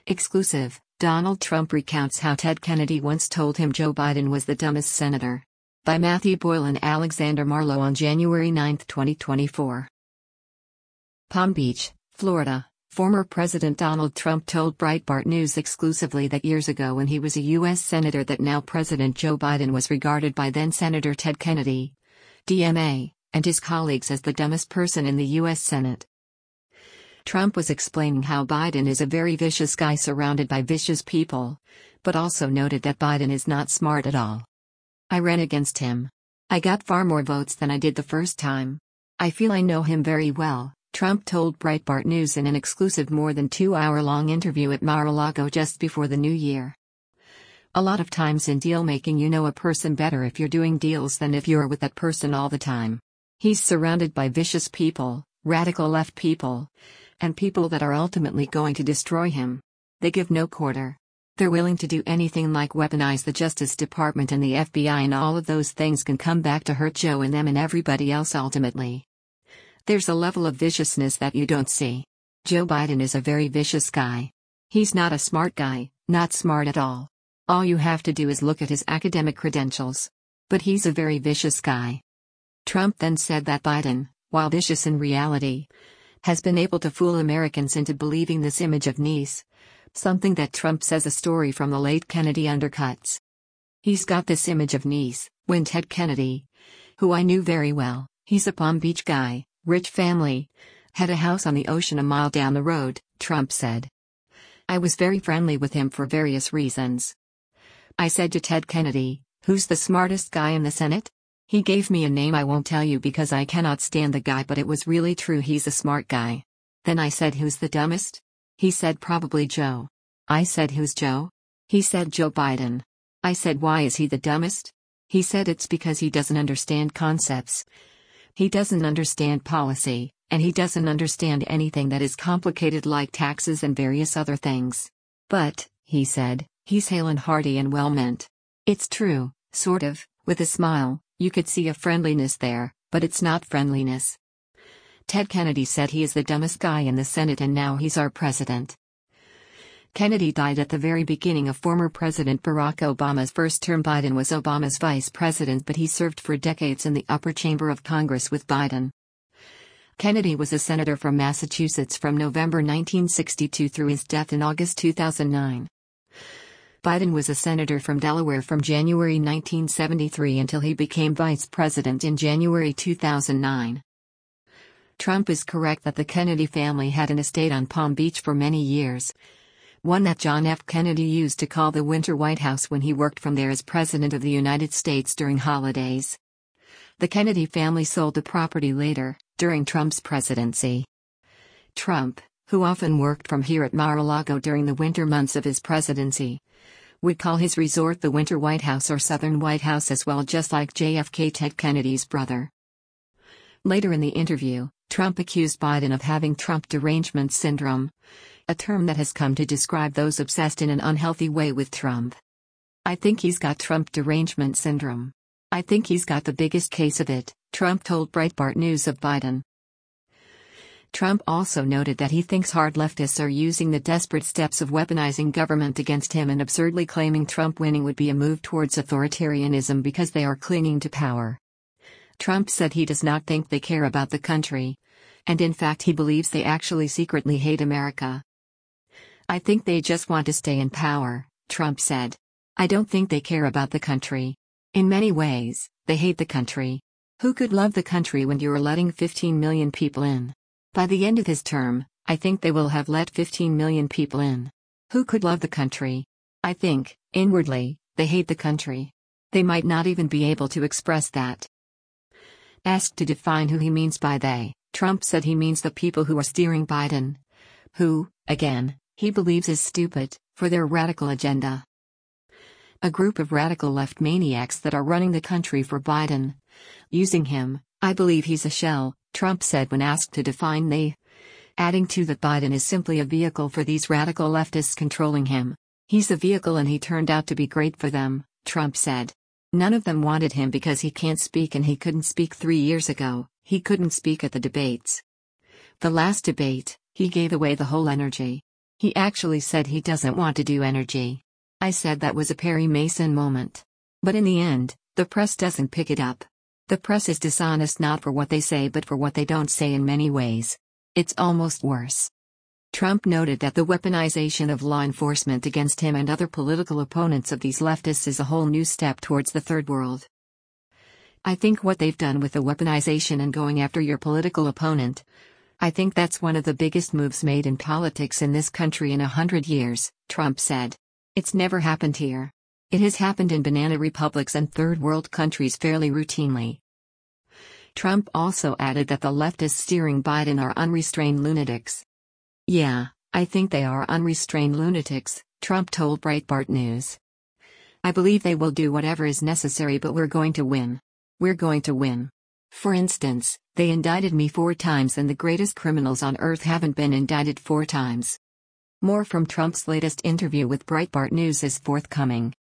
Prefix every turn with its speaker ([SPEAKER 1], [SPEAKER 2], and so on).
[SPEAKER 1] Exclusive, Donald Trump recounts how Ted Kennedy once told him Joe Biden was the dumbest senator. By Matthew Boyle and Alexander Marlowe on January 9, 2024. Palm Beach, Florida. Former President Donald Trump told Breitbart News exclusively that years ago when he was a U.S. Senator that now President Joe Biden was regarded by then-Senator Ted Kennedy, DMA, and his colleagues as the dumbest person in the U.S. Senate. Trump was explaining how Biden is a very vicious guy surrounded by vicious people, but also noted that Biden is not smart at all. I ran against him. I got far more votes than I did the first time. I feel I know him very well, Trump told Breitbart News in an exclusive more than 2-hour-long interview at Mar-a-Lago just before the new year. A lot of times in deal-making you know a person better if you're doing deals than if you're with that person all the time. He's surrounded by vicious people, radical left people, and people that are ultimately going to destroy him. They give no quarter. They're willing to do anything like weaponize the Justice Department and the FBI, and all of those things can come back to hurt Joe and them and everybody else ultimately. There's a level of viciousness that you don't see. Joe Biden is a very vicious guy. He's not a smart guy, not smart at all. All you have to do is look at his academic credentials. But he's a very vicious guy. Trump then said that Biden, while vicious in reality, has been able to fool Americans into believing this image of niece, something that Trump says a story from the late Kennedy undercuts. He's got this image of niece, when Ted Kennedy, who I knew very well, he's a Palm Beach guy, rich family, had a house on the ocean a mile down the road, Trump said. I was very friendly with him for various reasons. I said to Ted Kennedy, "Who's the smartest guy in the Senate?" He gave me a name I won't tell you because I cannot stand the guy, but it was really true, he's a smart guy. Then I said, "Who's the dumbest?" He said, "Probably Joe." I said, "Who's Joe?" He said, "Joe Biden." I said, "Why is he the dumbest?" He said, "It's because he doesn't understand concepts. He doesn't understand policy, and he doesn't understand anything that is complicated like taxes and various other things. But," he said, "he's hale and hearty and well-meant. It's true, sort of, with a smile. You could see a friendliness there, but it's not friendliness." Ted Kennedy said he is the dumbest guy in the Senate and now he's our president. Kennedy died at the very beginning of former President Barack Obama's first term. Biden was Obama's vice president, but he served for decades in the upper chamber of Congress with Biden. Kennedy was a senator from Massachusetts from November 1962 through his death in August 2009. Biden was a senator from Delaware from January 1973 until he became vice president in January 2009. Trump is correct that the Kennedy family had an estate on Palm Beach for many years, one that John F. Kennedy used to call the Winter White House when he worked from there as President of the United States during holidays. The Kennedy family sold the property later, during Trump's presidency. Trump, who often worked from here at Mar-a-Lago during the winter months of his presidency, would call his resort the Winter White House or Southern White House as well, just like JFK, Ted Kennedy's brother. Later in the interview, Trump accused Biden of having Trump derangement syndrome, a term that has come to describe those obsessed in an unhealthy way with Trump. "I think he's got Trump derangement syndrome. I think he's got the biggest case of it," Trump told Breitbart News of Biden. Trump also noted that he thinks hard leftists are using the desperate steps of weaponizing government against him and absurdly claiming Trump winning would be a move towards authoritarianism because they are clinging to power. Trump said he does not think they care about the country, and in fact he believes they actually secretly hate America. "I think they just want to stay in power," Trump said. "I don't think they care about the country. In many ways, they hate the country. Who could love the country when you're letting 15 million people in? By the end of his term, I think they will have let 15 million people in. Who could love the country? I think, inwardly, they hate the country. They might not even be able to express that." Asked to define who he means by they, Trump said he means the people who are steering Biden, who, again, he believes is stupid, for their radical agenda. A group of radical left maniacs that are running the country for Biden. Using him, "I believe he's a shell," Trump said when asked to define they, adding to that Biden is simply a vehicle for these radical leftists controlling him. "He's a vehicle and he turned out to be great for them," Trump said. "None of them wanted him because he can't speak, and he couldn't speak 3 years ago, he couldn't speak at the debates. The last debate, he gave away the whole energy. He actually said he doesn't want to do energy. I said that was a Perry Mason moment. But in the end, the press doesn't pick it up. The press is dishonest not for what they say but for what they don't say in many ways. It's almost worse. Trump noted that the weaponization of law enforcement against him and other political opponents of these leftists is a whole new step towards the third world. I think what they've done with the weaponization and going after your political opponent, I think that's one of the biggest moves made in politics in this country in 100 years, Trump said. It's never happened here. It has happened in banana republics and third world countries fairly routinely. Trump also added that the leftists steering Biden are unrestrained lunatics. Yeah, I think they are unrestrained lunatics, Trump told Breitbart News. I believe they will do whatever is necessary, but we're going to win. We're going to win. For instance, they indicted me 4 times and the greatest criminals on earth haven't been indicted 4 times. More from Trump's latest interview with Breitbart News is forthcoming.